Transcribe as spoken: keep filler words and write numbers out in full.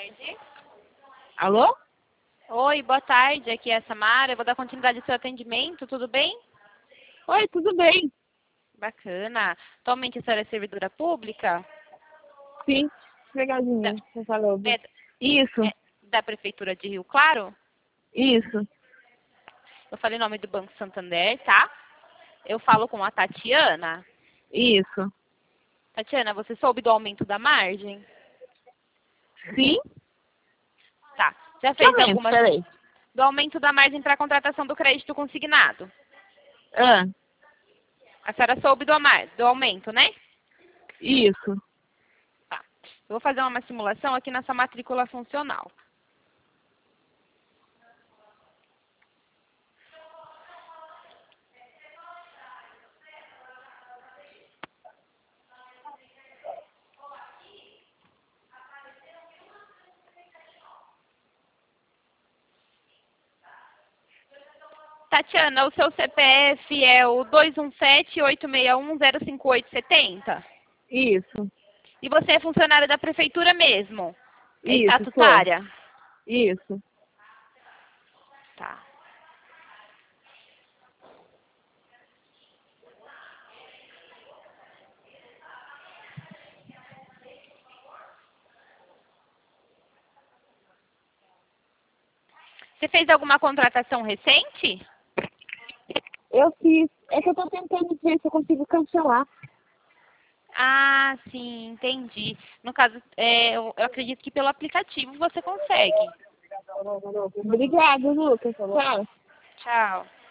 tarde. Alô? Oi, boa tarde. Aqui é a Samara. Eu vou dar continuidade ao seu atendimento. Tudo bem? Oi, tudo bem? Bacana. Atualmente a senhora é servidora pública? Sim, Da, legalzinho, você falou. é, Isso, é da Prefeitura de Rio Claro? isso, Eu falei o nome do Banco Santander, tá? Eu falo com a Tatiana. isso. Tatiana, você soube do aumento da margem? Sim? Tá. Já Que fez aumento? alguma... Peraí. Do aumento da margem para a contratação do crédito consignado? Ah, A senhora soube do, ama- do aumento, né? isso. Tá. Eu vou fazer uma simulação aqui nessa matrícula funcional. Tatiana, o seu C P F é o dois um sete, oito seis um, zero cinco oito sete zero? Isso, E você é funcionária da prefeitura mesmo? É isso, sou. estatutária? Isso. Tá. Você fez alguma contratação recente? Eu fiz. É que eu tô tentando ver se eu consigo cancelar. Ah, sim, entendi. No caso, é, eu, eu acredito que pelo aplicativo você consegue. Obrigada, Lucas. Tchau. Tchau.